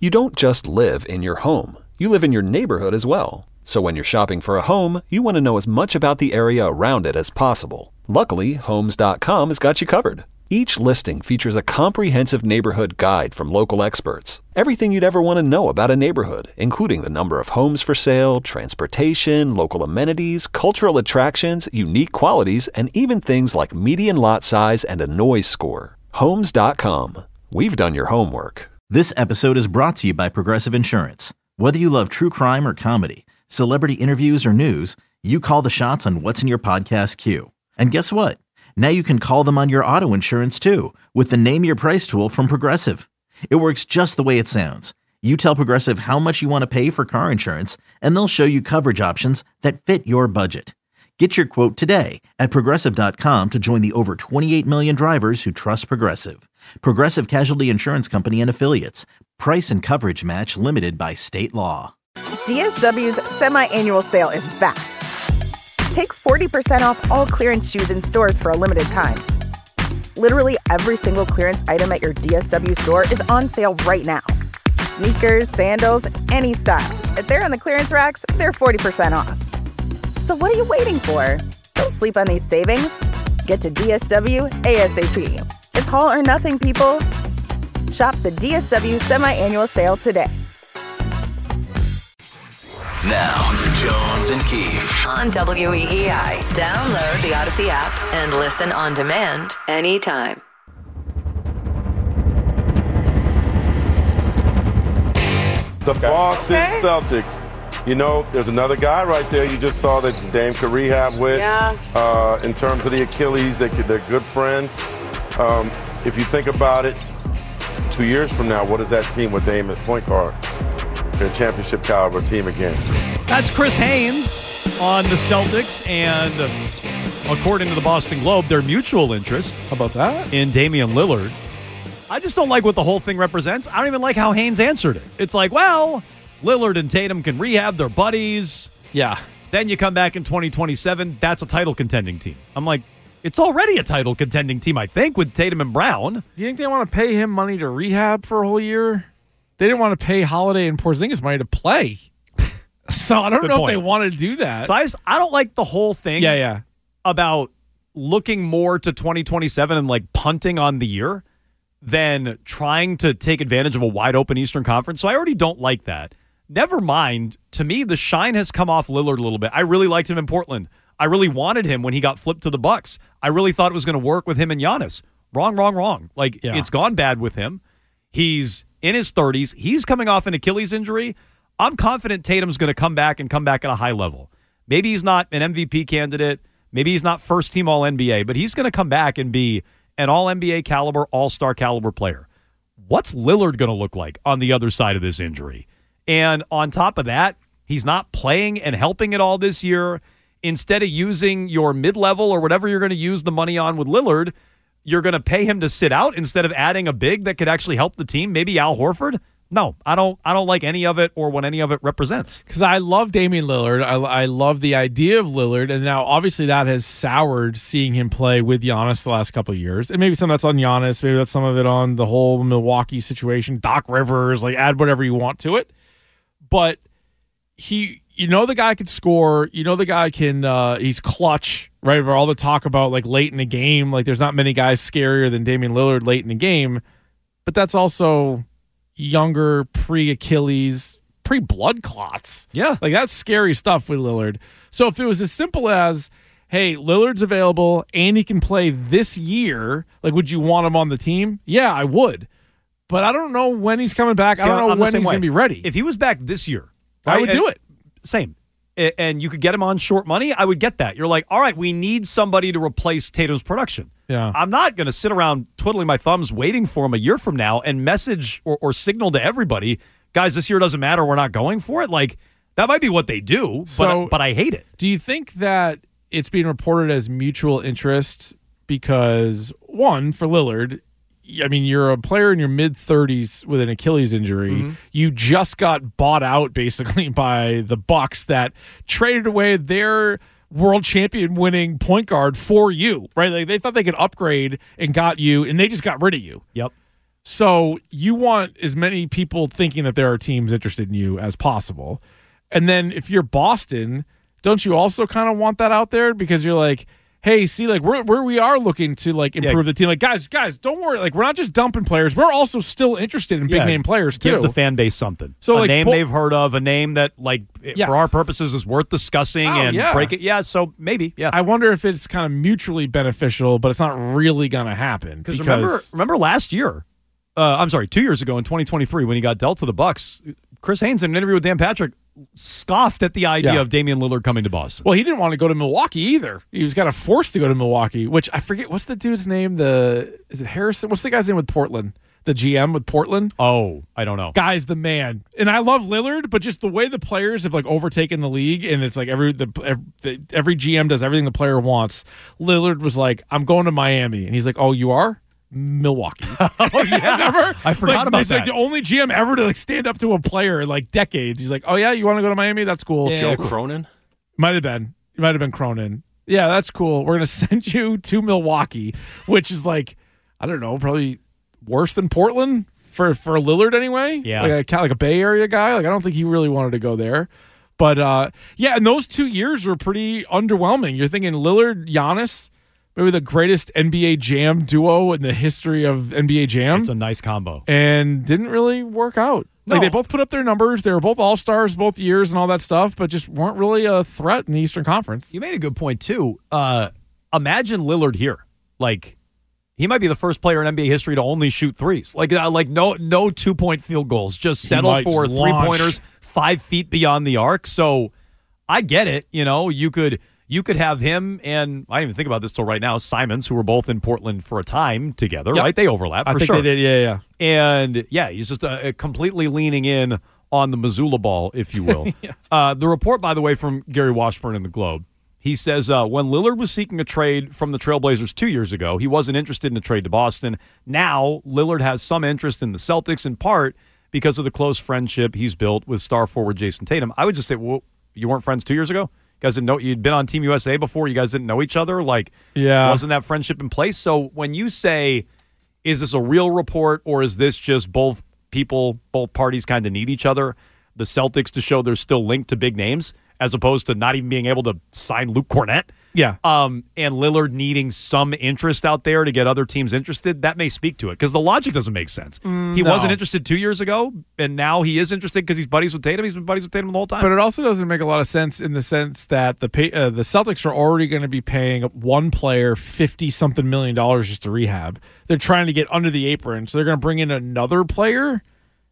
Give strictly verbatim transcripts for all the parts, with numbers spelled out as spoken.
You don't just live in your home. You live in your neighborhood as well. So when you're shopping for a home, you want to know as much about the area around it as possible. Luckily, Homes dot com has got you covered. Each listing features a comprehensive neighborhood guide from local experts. Everything you'd ever want to know about a neighborhood, including the number of homes for sale, transportation, local amenities, cultural attractions, unique qualities, and even things like median lot size and a noise score. Homes dot com. We've done your homework. This episode is brought to you by Progressive Insurance. Whether you love true crime or comedy, celebrity interviews or news, you call the shots on what's in your podcast queue. And guess what? Now you can call them on your auto insurance too with the Name Your Price tool from Progressive. It works just the way it sounds. You tell Progressive how much you want to pay for car insurance, and they'll show you coverage options that fit your budget. Get your quote today at Progressive dot com to join the over twenty-eight million drivers who trust Progressive. Progressive Casualty Insurance Company and Affiliates. Price and coverage match limited by state law. D S W's semi-annual sale is back. Take forty percent off all clearance shoes in stores for a limited time. Literally every single clearance item at your D S W store is on sale right now. Sneakers, sandals, any style. If they're on the clearance racks, they're forty percent off. So what are you waiting for? Don't sleep on these savings. Get to D S W ASAP. It's all or nothing, people. Shop the D S W semi-annual sale today. Now, Jones and Keefe on W E E I. Download the Odyssey app and listen on demand anytime. The Boston okay. Celtics. You know, there's another guy right there you just saw that Dame could rehab with. Yeah. Uh, in terms of the Achilles, they could, they're good friends. Um, if you think about it, two years from now, what is that team with Dame at point guard? They're a championship caliber team again. That's Chris Haynes on the Celtics, and according to the Boston Globe, their mutual interest. How about that? In Damian Lillard. I just don't like what the whole thing represents. I don't even like how Haynes answered it. It's like, well, Lillard and Tatum can rehab, their buddies. Yeah. Then you come back in twenty twenty-seven, that's a title contending team. I'm like, it's already a title contending team, I think, with Tatum and Brown. Do you think they want to pay him money to rehab for a whole year? They didn't want to pay Holiday and Porzingis money to play. So I don't know point. if they want to do that. So I, just, I don't like the whole thing yeah, yeah. about looking more to twenty twenty-seven and like punting on the year than trying to take advantage of a wide open Eastern Conference. So I already don't like that. Never mind. To me, the shine has come off Lillard a little bit. I really liked him in Portland. I really wanted him when he got flipped to the Bucks. I really thought it was going to work with him and Giannis. Wrong, wrong, wrong. Like, yeah. It's gone bad with him. He's in his thirties. He's coming off an Achilles injury. I'm confident Tatum's going to come back and come back at a high level. Maybe he's not an M V P candidate. Maybe he's not first team All N B A, but he's going to come back and be an All N B A caliber, All-Star caliber player. What's Lillard going to look like on the other side of this injury? And on top of that, he's not playing and helping at all this year. Instead of using your mid-level or whatever you're going to use the money on with Lillard, you're going to pay him to sit out instead of adding a big that could actually help the team, maybe Al Horford? No, I don't I don't like any of it or what any of it represents. Because I love Damian Lillard. I, I love the idea of Lillard. And now, obviously, that has soured seeing him play with Giannis the last couple of years. And maybe some of that's on Giannis. Maybe that's some of it on the whole Milwaukee situation. Doc Rivers, like, add whatever you want to it. But he, you know the guy can score. You know the guy can, uh, he's clutch, right? For all the talk about, like, late in the game. Like, there's not many guys scarier than Damian Lillard late in the game. But that's also younger, pre-Achilles, pre-blood clots. Yeah. Like, that's scary stuff with Lillard. So if it was as simple as, hey, Lillard's available and he can play this year, like, would you want him on the team? Yeah, I would. But I don't know when he's coming back. See, I don't know when he's going to be ready. If he was back this year, I would do it. Same. And you could get him on short money, I would get that. You're like, all right, we need somebody to replace Tatum's production. Yeah. I'm not going to sit around twiddling my thumbs waiting for him a year from now and message or, or signal to everybody, guys, this year doesn't matter, we're not going for it. Like, that might be what they do, so, but, but I hate it. Do you think that it's being reported as mutual interest because, one, for Lillard, I mean, you're a player in your mid-thirties with an Achilles injury. Mm-hmm. You just got bought out, basically, by the Bucks that traded away their world champion winning point guard for you, right? Like, they thought they could upgrade and got you, and they just got rid of you. Yep. So you want as many people thinking that there are teams interested in you as possible. And then if you're Boston, don't you also kind of want that out there? Because you're like, hey, see, like we're, where we are looking to like improve yeah. the team. Like, guys, guys, don't worry. Like, we're not just dumping players. We're also still interested in big yeah. name players too. Give the fan base something. So a like, name po- they've heard of, a name that like yeah. for our purposes is worth discussing oh, and yeah. break it. Yeah. So maybe. Yeah. I wonder if it's kind of mutually beneficial, but it's not really going to happen. Because remember, remember last year. Uh, I'm sorry, two years ago in twenty twenty-three when he got dealt to the Bucks, Chris Haynes in an interview with Dan Patrick scoffed at the idea yeah. of Damian Lillard coming to Boston. Well, he didn't want to go to Milwaukee either. He was kind of forced to go to Milwaukee, which I forget. What's the dude's name? The Is it Harrison? What's the guy's name with Portland? The G M with Portland? Oh, I don't know. Guy's the man. And I love Lillard, but just the way the players have like overtaken the league and it's like every the every, every G M does everything the player wants. Lillard was like, I'm going to Miami. And he's like, oh, you are? Milwaukee. Oh yeah, remember? I forgot like, about it's that. Like the only G M ever to like stand up to a player in like decades. He's like, "Oh yeah, you want to go to Miami? That's cool." Yeah, Joe Cronin might have been. It might have been Cronin. Yeah, that's cool. We're gonna send you to Milwaukee, which is like, I don't know, probably worse than Portland for for Lillard anyway. Yeah, like a like a Bay Area guy. Like I don't think he really wanted to go there. But uh, yeah, and those two years were pretty underwhelming. You're thinking Lillard, Giannis. Maybe the greatest N B A Jam duo in the history of N B A Jam. It's a nice combo. And didn't really work out. No. Like they both put up their numbers. They were both all-stars both years and all that stuff, but just weren't really a threat in the Eastern Conference. You made a good point, too. Uh, imagine Lillard here. Like, he might be the first player in N B A history to only shoot threes. Like, uh, like no no two-point field goals. Just settle for three-pointers five feet beyond the arc. So I get it. You know, you could... You could have him and I didn't even think about this till right now. Simons, who were both in Portland for a time together, yep. right? They overlap for I think sure. They did, yeah, yeah. And yeah, he's just uh, completely leaning in on the Missoula ball, if you will. yeah. uh, the report, by the way, from Gary Washburn in the Globe, he says uh, when Lillard was seeking a trade from the Trailblazers two years ago, he wasn't interested in a trade to Boston. Now Lillard has some interest in the Celtics, in part because of the close friendship he's built with star forward Jason Tatum. I would just say, well, you weren't friends two years ago? You guys didn't know you'd been on Team U S A before. You guys didn't know each other. Like, yeah. wasn't that friendship in place? So when you say, is this a real report or is this just both people, both parties kind of need each other? The Celtics to show they're still linked to big names as opposed to not even being able to sign Luke Cornett. Yeah. Um, and Lillard needing some interest out there to get other teams interested. That may speak to it because the logic doesn't make sense. Mm, he no. wasn't interested two years ago, and now he is interested because he's buddies with Tatum. He's been buddies with Tatum the whole time. But it also doesn't make a lot of sense in the sense that the pay, uh, the Celtics are already going to be paying one player fifty something million dollars just to rehab. They're trying to get under the apron, so they're going to bring in another player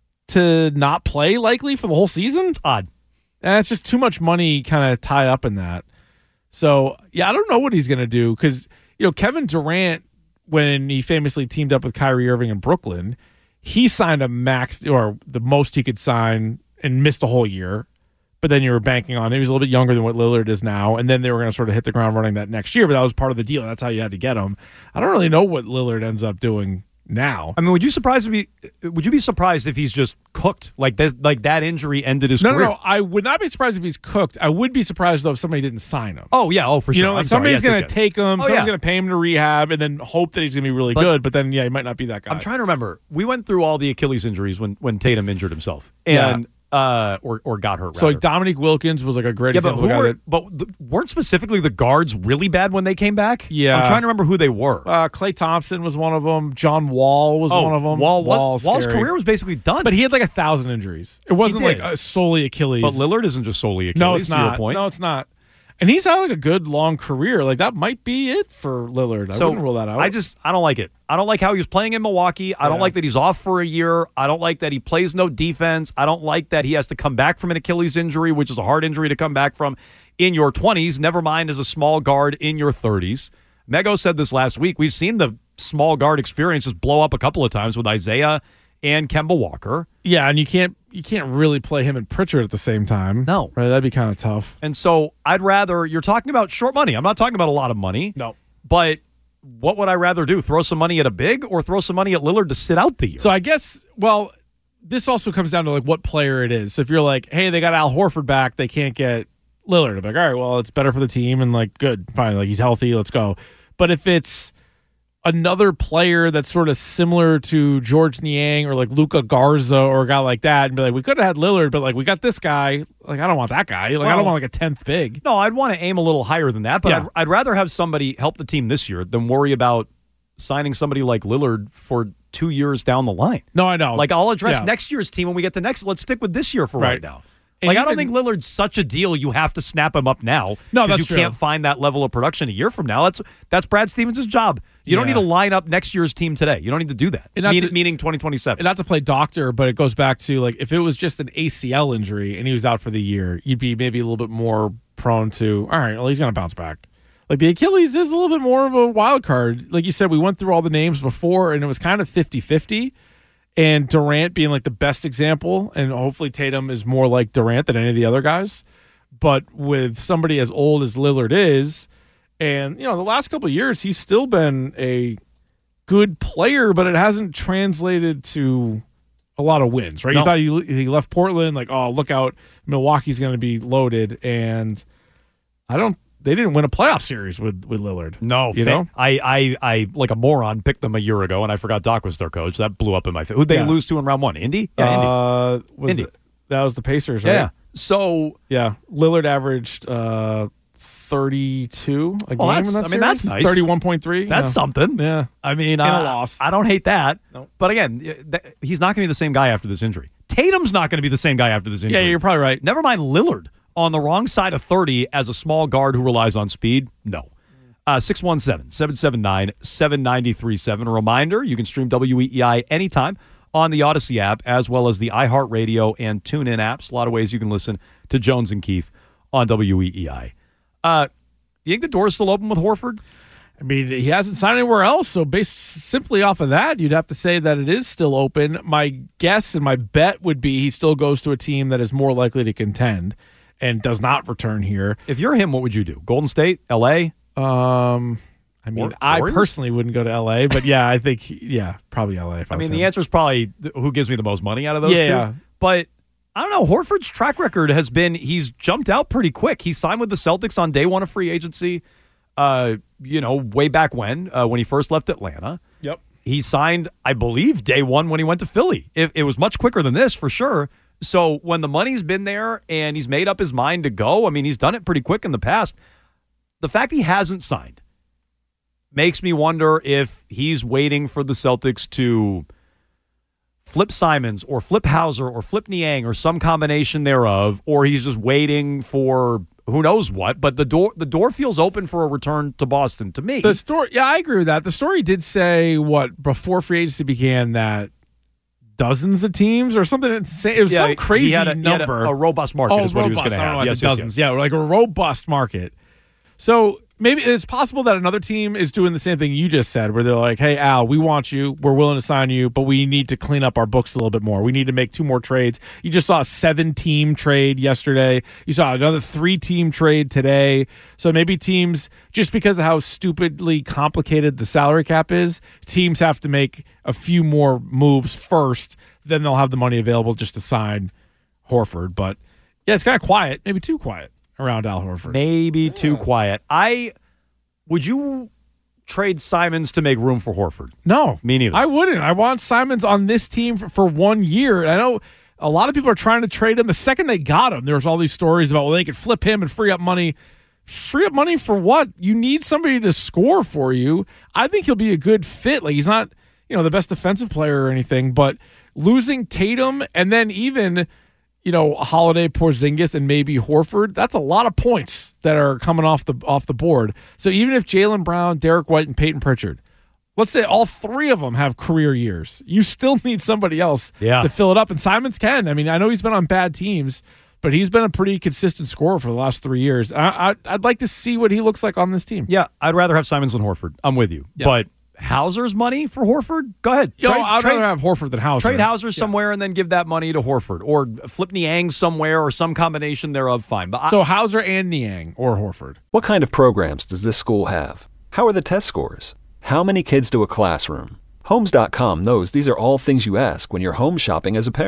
to not play likely for the whole season. It's odd. And it's just too much money kind of tied up in that. So, yeah, I don't know what he's going to do because, you know, Kevin Durant, when he famously teamed up with Kyrie Irving in Brooklyn, he signed a max or the most he could sign and missed a whole year. But then you were banking on it. He was a little bit younger than what Lillard is now. And then they were going to sort of hit the ground running that next year. But that was part of the deal. That's how you had to get him. I don't really know what Lillard ends up doing now. I mean, would you surprised be would you be surprised if he's just cooked? Like that like that injury ended his no, career? No, no, I would not be surprised if he's cooked. I would be surprised though if somebody didn't sign him. Oh yeah, oh for sure. You know, like somebody's sorry. Yes, going to yes, yes. take him, oh, someone's yeah. going to pay him to rehab, and then hope that he's going to be really but, good. But then, yeah, he might not be that guy. I'm trying to remember. We went through all the Achilles injuries when when Tatum injured himself, and. Yeah. Uh, or or got hurt. Rather. So like Dominique Wilkins was like a great yeah, example. But, who of were, it. but the, weren't specifically the guards really bad when they came back? Yeah, I'm trying to remember who they were. Uh, Klay Thompson was one of them. John Wall was oh, one of them. Wall, Wall Wall's scary. career was basically done, but he had like a thousand injuries. It wasn't like a solely Achilles. But Lillard isn't just solely Achilles. No, it's to not. Your point. No, it's not. And he's had like a good long career. Like that might be it for Lillard. I so wouldn't rule that out. I just I don't like it. I don't like how he was playing in Milwaukee. I yeah. don't like that he's off for a year. I don't like that he plays no defense. I don't like that he has to come back from an Achilles injury, which is a hard injury to come back from in your twenties, never mind as a small guard in your thirties. Mego said this last week. We've seen the small guard experience just blow up a couple of times with Isaiah and Kemba Walker. Yeah, and you can't you can't really play him and Pritchard at the same time. No. Right, that'd be kind of tough. And so I'd rather, you're talking about short money. I'm not talking about a lot of money. No. But what would I rather do? Throw some money at a big or throw some money at Lillard to sit out the year? So I guess, well, this also comes down to like what player it is. So if you're like, hey, they got Al Horford back, they can't get Lillard. I'm like, all right, well, it's better for the team and like, good, fine. Like he's healthy, let's go. But if it's another player that's sort of similar to George Niang or like Luka Garza or a guy like that and be like, we could have had Lillard, but like we got this guy. Like, I don't want that guy. Like, well, I don't want like a tenth big. No, I'd want to aim a little higher than that, but Yeah. I'd, I'd rather have somebody help the team this year than worry about signing somebody like Lillard for two years down the line. No, I know. Like, I'll address Yeah. next year's team when we get to next. Let's stick with this year for right, Right. now. And Like, I don't even- think Lillard's such a deal you have to snap him up now. No, because that's you true. can't find that level of production a year from now. That's that's Brad Stevens' job. You don't Yeah. need to line up next year's team today. You don't need to do that. And that's Mean, a- meaning twenty twenty-seven. And not to play doctor, but it goes back to like if it was just an A C L injury and he was out for the year, you'd be maybe a little bit more prone to, all right, well, he's going to bounce back. Like the Achilles is a little bit more of a wild card. Like you said, we went through all the names before and it was kind of fifty-fifty. And Durant being like the best example, and hopefully Tatum is more like Durant than any of the other guys. But with somebody as old as Lillard is, and you know, the last couple of years he's still been a good player, but it hasn't translated to a lot of wins, right? No. You thought he, he left Portland, like, oh, look out, Milwaukee's going to be loaded, and I don't. They didn't win a playoff series with, with Lillard. No, you fa- know, I, I, I, like a moron, picked them a year ago, and I forgot Doc was their coach. That blew up in my face. Who'd they Yeah. lose to in round one? Indy? Yeah, Indy. uh, was Indy. it- that was the Pacers, right? Yeah. So, Yeah, Lillard averaged uh, thirty-two a Well, game that's- in that I mean, series. that's nice. thirty-one point three. that's yeah. something. Yeah. I mean, And a I, loss. I don't hate that. Nope. But again, th- he's not going to be the same guy after this injury. Tatum's not going to be the same guy after this injury. Yeah, you're probably right. Never mind Lillard on the wrong side of thirty as a small guard who relies on speed. No. Uh, six one seven, seven seven nine, seven nine three seven. A reminder, you can stream W E E I anytime on the Odyssey app as well as the iHeartRadio and TuneIn apps. A lot of ways you can listen to Jones and Keith on W E E I. Uh, you think the door's still open with Horford? I mean, he hasn't signed anywhere else, so based simply off of that, you'd have to say that it is still open. My guess and my bet would be he still goes to a team that is more likely to contend and does not return here. If you're him, what would you do? Golden State? L A? Um, I mean, War- I Warriors? personally wouldn't go to L A, but yeah, I think, yeah, probably L A. If I, I mean, was the him. answer is probably th- who gives me the most money out of those Yeah, two. yeah. But I don't know. Horford's track record has been he's jumped out pretty quick. He signed with the Celtics on day one of free agency, uh, you know, way back when, uh, when he first left Atlanta. Yep. He signed, I believe, day one when he went to Philly. It, it was much quicker than this, for sure. So when the money's been there and he's made up his mind to go, I mean, he's done it pretty quick in the past. The fact he hasn't signed makes me wonder if he's waiting for the Celtics to flip Simons or flip Hauser or flip Niang or some combination thereof, or he's just waiting for who knows what. But the door the door feels open for a return to Boston to me. The story, yeah, I agree with that. The story did say what before free agency began that dozens of teams or something insane. It was Yeah, some crazy he had a, he had a- number. a robust market oh, is what he was robust. going to I don't know have. why I Yes, said yes, dozens. yes. Yeah, like a robust market. So maybe it's possible that another team is doing the same thing you just said, where they're like, hey, Al, we want you. We're willing to sign you, but we need to clean up our books a little bit more. We need to make two more trades. You just saw a seven-team trade yesterday. You saw another three-team trade today. So maybe teams, just because of how stupidly complicated the salary cap is, teams have to make a few more moves first. Then they'll have the money available just to sign Horford. But, yeah, it's kind of quiet, maybe too quiet around Al Horford. Maybe too quiet. I would you trade Simons to make room for Horford? No. Me neither. I wouldn't. I want Simons on this team for, for one year. I know a lot of people are trying to trade him. The second they got him, there was all these stories about, well, they could flip him and free up money. Free up money for what? You need somebody to score for you. I think he'll be a good fit. Like, he's not, you know, the best defensive player or anything, but losing Tatum and then even, you know, Holiday, Porzingis, and maybe Horford, that's a lot of points that are coming off the off the board. So even if Jaylen Brown, Derek White, and Peyton Pritchard, let's say all three of them have career years, you still need somebody else Yeah. to fill it up. And Simons can. I mean, I know he's been on bad teams, but he's been a pretty consistent scorer for the last three years. I, I, I'd like to see what he looks like on this team. Yeah, I'd rather have Simons than Horford. I'm with you. Yeah. But Hauser's money for Horford? Go ahead. Yo, Trade- I'd trade- rather have Horford than Hauser. Trade Hauser somewhere and then give that money to Horford, or flip Niang somewhere or some combination thereof. Fine, but I, So Hauser and Niang or Horford. What kind of programs does this school have? How are the test scores? How many kids do a classroom? Homes dot com knows these are all things you ask when you're home shopping as a parent.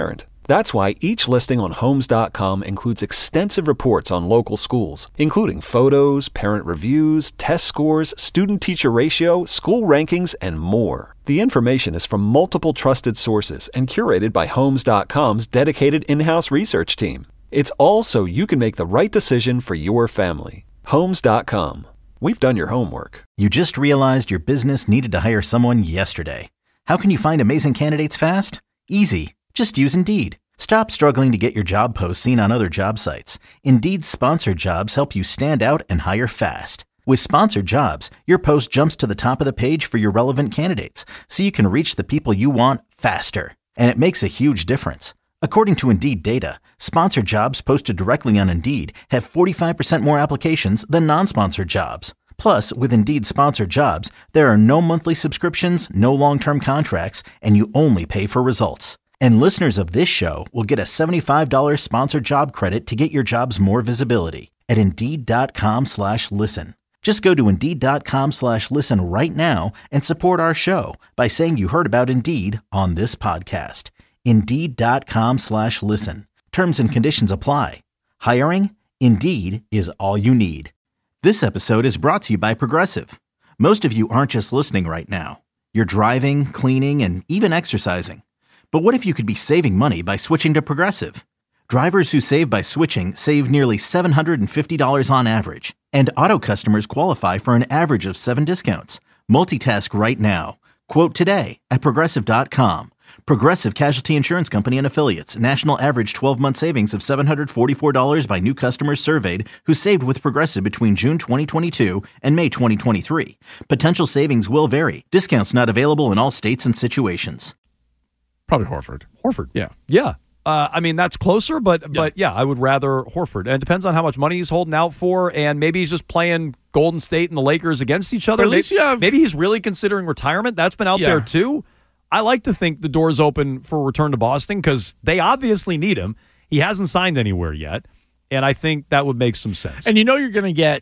That's why each listing on Homes dot com includes extensive reports on local schools, including photos, parent reviews, test scores, student-teacher ratio, school rankings, and more. The information is from multiple trusted sources and curated by Homes dot com's dedicated in-house research team. It's all so you can make the right decision for your family. Homes dot com. We've done your homework. You just realized your business needed to hire someone yesterday. How can you find amazing candidates fast? Easy. Just use Indeed. Stop struggling to get your job posts seen on other job sites. Indeed's sponsored jobs help you stand out and hire fast. With sponsored jobs, your post jumps to the top of the page for your relevant candidates, so you can reach the people you want faster. And it makes a huge difference. According to Indeed data, sponsored jobs posted directly on Indeed have forty-five percent more applications than non-sponsored jobs. Plus, with Indeed sponsored jobs, there are no monthly subscriptions, no long-term contracts, and you only pay for results. And listeners of this show will get a seventy-five dollars sponsored job credit to get your jobs more visibility at Indeed.com slash listen. Just go to Indeed.com slash listen right now and support our show by saying you heard about Indeed on this podcast. Indeed.com slash listen. Terms and conditions apply. Hiring? Indeed is all you need. This episode is brought to you by Progressive. Most of you aren't just listening right now. You're driving, cleaning, and even exercising. But what if you could be saving money by switching to Progressive? Drivers who save by switching save nearly seven hundred fifty dollars on average, and auto customers qualify for an average of seven discounts. Multitask right now. Quote today at Progressive dot com. Progressive Casualty Insurance Company and Affiliates. National average twelve-month savings of seven hundred forty-four dollars by new customers surveyed who saved with Progressive between June twenty twenty-two and May twenty twenty-three. Potential savings will vary. Discounts not available in all states and situations. Probably Horford. Horford. Yeah. Yeah. Uh, I mean, that's closer, but yeah. but yeah, I would rather Horford. And it depends on how much money he's holding out for, and maybe he's just playing Golden State and the Lakers against each other. Or at least maybe, you have, maybe he's really considering retirement. That's been out yeah. there too. I like to think the door's open for a return to Boston because they obviously need him. He hasn't signed anywhere yet, and I think that would make some sense. And you know you're going to get,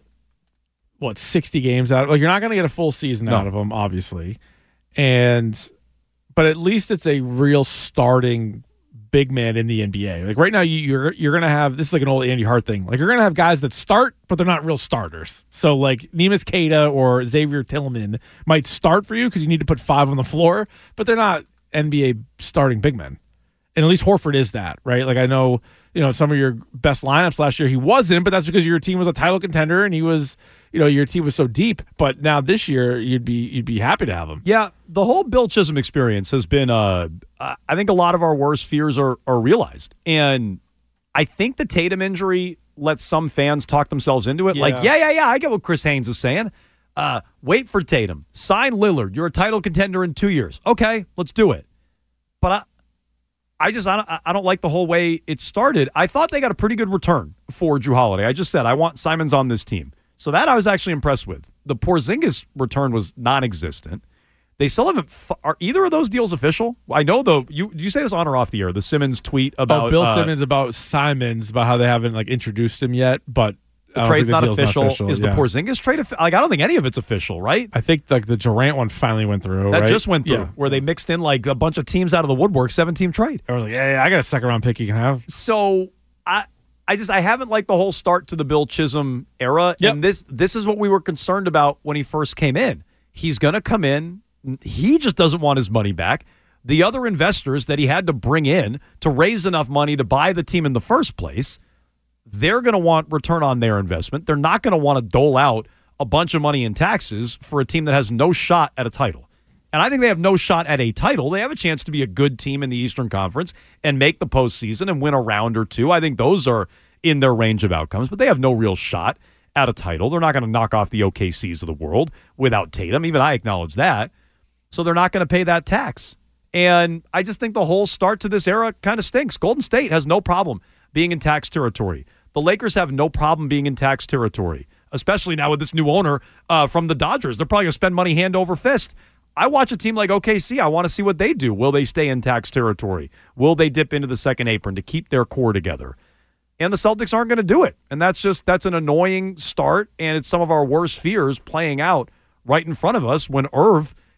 what, sixty games out of Like, you're not going to get a full season no. out of him, obviously. And But at least it's a real starting big man in the N B A. Like right now, you, you're you're gonna have this is like an old Andy Hart thing. Like you're gonna have guys that start, but they're not real starters. So like Neemias Queta or Xavier Tillman might start for you because you need to put five on the floor, but they're not N B A starting big men. And at least Horford is that, right? Like I know, you know, some of your best lineups last year he wasn't, but that's because your team was a title contender and he was, you know, your team was so deep. But now this year you'd be you'd be happy to have him. Yeah, the whole Bill Chisholm experience has been, uh, I think a lot of our worst fears are are realized. And I think the Tatum injury lets some fans talk themselves into it. Yeah. Like, yeah, yeah, yeah, I get what Chris Haynes is saying. Uh, wait for Tatum. Sign Lillard. You're a title contender in two years. Okay, let's do it. But I, I just I don't, I don't like the whole way it started. I thought they got a pretty good return for Jrue Holiday. I just said I want Simons on this team. So that I was actually impressed with. The Porzingis return was non-existent. They still haven't. Are either of those deals official? I know though. You did you say this on or off the air? The Simmons tweet about oh, Bill uh, Simmons about Simons about how they haven't like introduced him yet, but the trade's not, not official. not official. Is yeah. the Porzingis trade like I don't think any of it's official, right? I think like the Durant one finally went through. That right? just went through yeah. where they mixed in like a bunch of teams out of the woodwork, seven team trade. I was like, yeah, yeah, I got a second round pick you can have. So I. I just I haven't liked the whole start to the Bill Chisholm era. Yep. And this this is what we were concerned about when he first came in. He's going to come in. He just doesn't want his money back. The other investors that he had to bring in to raise enough money to buy the team in the first place, they're going to want return on their investment. They're not going to want to dole out a bunch of money in taxes for a team that has no shot at a title. And I think they have no shot at a title. They have a chance to be a good team in the Eastern Conference and make the postseason and win a round or two. I think those are in their range of outcomes, but they have no real shot at a title. They're not going to knock off the O K Cs of the world without Tatum. Even I acknowledge that. So they're not going to pay that tax. And I just think the whole start to this era kind of stinks. Golden State has no problem being in tax territory. The Lakers have no problem being in tax territory, especially now with this new owner uh, from the Dodgers. They're probably going to spend money hand over fist. I watch a team like O K C. I want to see what they do. Will they stay in tax territory? Will they dip into the second apron to keep their core together? And the Celtics aren't going to do it. And that's just, that's an annoying start. And it's some of our worst fears playing out right in front of us when Irv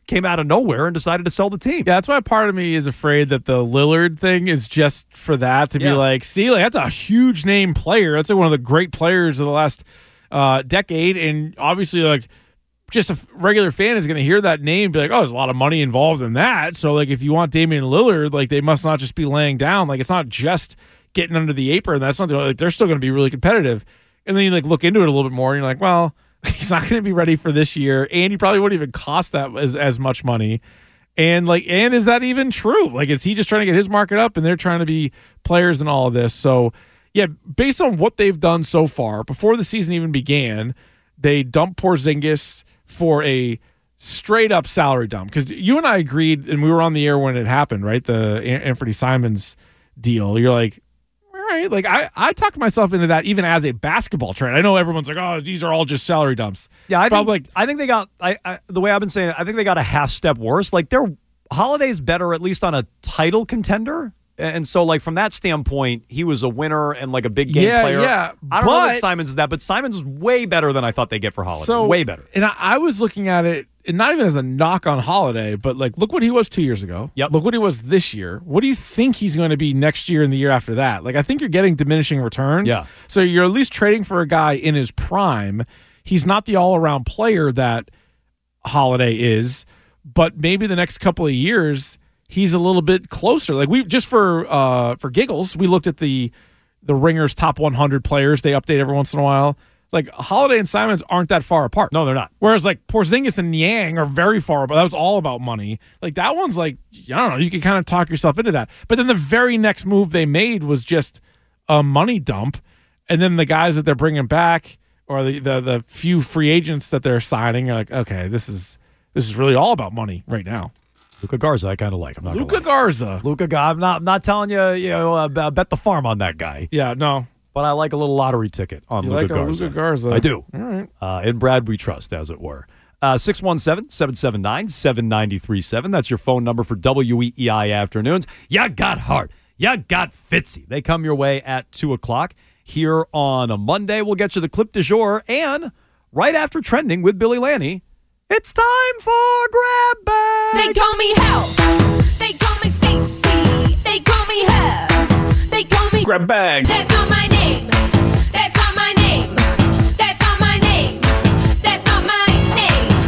came out of nowhere and decided to sell the team. Yeah, that's why part of me is afraid that the Lillard thing is just for that to Yeah. be like, see, like that's a huge name player. That's like one of the great players of the last uh, decade, and obviously, like, just a regular fan is going to hear that name and be like, oh, there's a lot of money involved in that. So, like, if you want Damian Lillard, like, they must not just be laying down. Like, it's not just getting under the apron. That's not like they're still going to be really competitive. And then you like look into it a little bit more, and you're like, well, he's not going to be ready for this year, and he probably wouldn't even cost that as as much money. And like, and is that even true? Like, is he just trying to get his market up, and they're trying to be players in all of this? So, yeah, based on what they've done so far, before the season even began, they dumped Porzingis for a straight up salary dump. Because you and I agreed, and we were on the air when it happened, right? The Anthony Simons deal. You're like, all right. Like, I, I talked myself into that even as a basketball trade. I know everyone's like, oh, these are all just salary dumps. Yeah, I Probably think, like, I think they got, I, I the way I've been saying it, I think they got a half step worse. Like, their Holiday's better, at least on a title contender. And so, like, from that standpoint, he was a winner and, like, a big game Yeah, player. yeah, I don't know but- that Simons is that, but Simons is way better than I thought they'd get for Holiday. So way better. And I, I was looking at it, and not even as a knock on Holiday, but like, look what he was two years ago. Yep. Look what he was this year. What do you think he's going to be next year and the year after that? Like, I think you're getting diminishing returns. Yeah. So you're at least trading for a guy in his prime. He's not the all around player that Holiday is, but maybe the next couple of years he's a little bit closer. Like, we just for uh, for giggles, we looked at the the Ringer's top one hundred players. They update every once in a while. Like, Holiday and Simons aren't that far apart. No, they're not. Whereas, like, Porzingis and Niang are very far apart. That was all about money. Like, that one's like, I don't know, you can kind of talk yourself into that. But then the very next move they made was just a money dump. And then the guys that they're bringing back, or the the, the few free agents that they're signing, are like, okay, this is this is really all about money right now. Luka Garza, I kind of like. I'm not Luka Garza. Luka Garza. I'm not, I'm not telling you, you know, uh, bet the farm on that guy. Yeah, no. But I like a little lottery ticket on You Luka like a Garza. Luka Garza. I do. All right. Uh, in Brad we trust, as it were. Uh, six one seven, seven seven nine, seven nine three seven. That's your phone number for W E E I Afternoons. Ya got heart. Ya got Fitzy. They come your way at two o'clock here on a Monday. We'll get you the clip du jour. And right after Trending with Billy Lanny, it's time for Grab Bag. They call me Hell. They call me Stacy. They call me Her. They call me Grab Bag. That's not my name. That's not my name. That's not my name. That's not my name.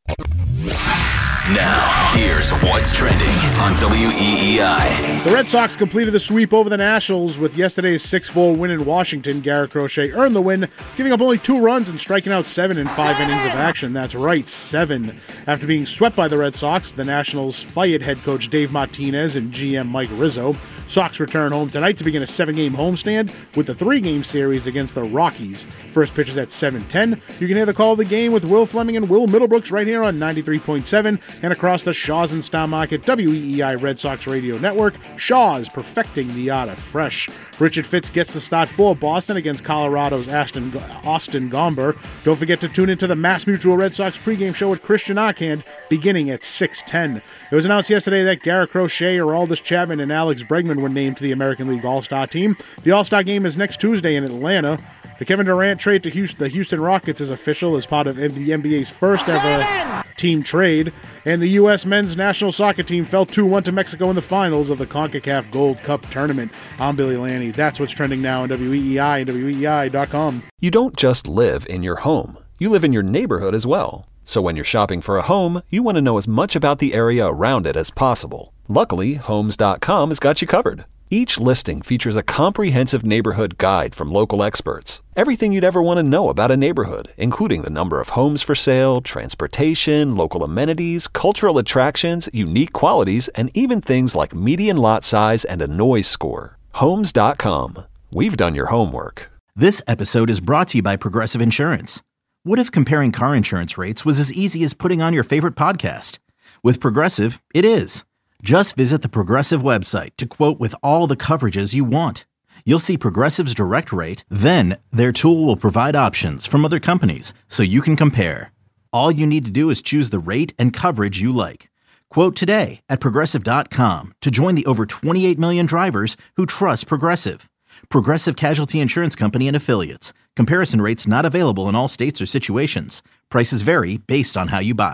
Now, here's what's trending on W E E I. The Red Sox completed the sweep over the Nationals with yesterday's six four win in Washington. Garrett Crochet earned the win, giving up only two runs and striking out seven in five innings of action. That's right, seven. After being swept by the Red Sox, the Nationals fired head coach Dave Martinez and G M Mike Rizzo. Sox return home tonight to begin a seven-game homestand with the three-game series against the Rockies. First pitch is at seven ten. You can hear the call of the game with Will Fleming and Will Middlebrooks right here on ninety-three point seven and across the Shaw's and Star Market W E E I Red Sox Radio Network. Shaw's, perfecting the art of fresh. Richard Fitz gets the start for Boston against Colorado's Austin, Austin Gomber. Don't forget to tune into the Mass Mutual Red Sox pregame show with Christian Arcand beginning at six ten. It was announced yesterday that Garrett Crochet, Aroldis Chapman, and Alex Bregman were named to the American League All-Star team. The All-Star game is next Tuesday in Atlanta. The Kevin Durant trade to Houston, the Houston Rockets is official as part of the N B A's first ever team trade. And the U S men's national soccer team fell two one to Mexico in the finals of the CONCACAF Gold Cup tournament. I'm Billy Lanny. That's what's trending now on W E E I and W E E I dot com. You don't just live in your home. You live in your neighborhood as well. So when you're shopping for a home, you want to know as much about the area around it as possible. Luckily, Homes dot com has got you covered. Each listing features a comprehensive neighborhood guide from local experts. Everything you'd ever want to know about a neighborhood, including the number of homes for sale, transportation, local amenities, cultural attractions, unique qualities, and even things like median lot size and a noise score. Homes dot com. We've done your homework. This episode is brought to you by Progressive Insurance. What if comparing car insurance rates was as easy as putting on your favorite podcast? With Progressive, it is. Just visit the Progressive website to quote with all the coverages you want. You'll see Progressive's direct rate, then their tool will provide options from other companies so you can compare. All you need to do is choose the rate and coverage you like. Quote today at Progressive dot com to join the over twenty-eight million drivers who trust Progressive. Progressive Casualty Insurance Company and Affiliates. Comparison rates not available in all states or situations. Prices vary based on how you buy.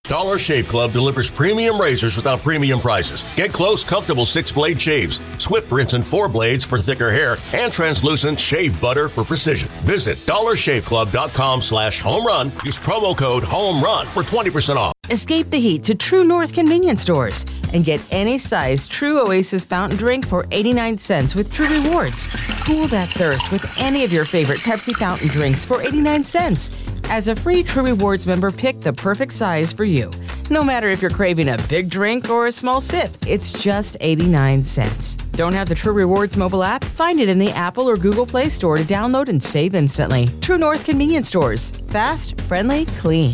Dollar Shave Club delivers premium razors without premium prices. Get close, comfortable six-blade shaves, swift rinse and four blades for thicker hair, and translucent shave butter for precision. Visit dollar shave club dot com slash home run. Use promo code HOMERUN for twenty percent off. Escape the heat to True North convenience stores and get any size True Oasis fountain drink for eighty-nine cents with True Rewards. Cool that thirst with any of your favorite Pepsi fountain drinks for eighty-nine cents. As a free True Rewards member, pick the perfect size for you. No matter if you're craving a big drink or a small sip, it's just eighty-nine cents. Don't have the True Rewards mobile app? Find it in the Apple or Google Play Store to download and save instantly. True North convenience stores. Fast, friendly, clean.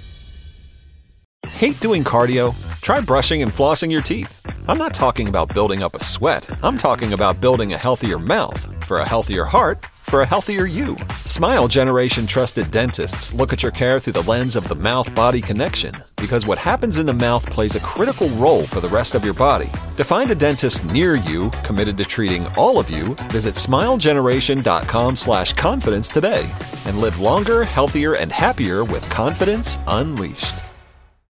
Hate doing cardio? Try brushing and flossing your teeth. I'm not talking about building up a sweat. I'm talking about building a healthier mouth for a healthier heart for a healthier you. Smile Generation trusted dentists look at your care through the lens of the mouth-body connection, because what happens in the mouth plays a critical role for the rest of your body. To find a dentist near you committed to treating all of you, visit smile generation dot com slash confidence today and live longer, healthier, and happier with confidence unleashed.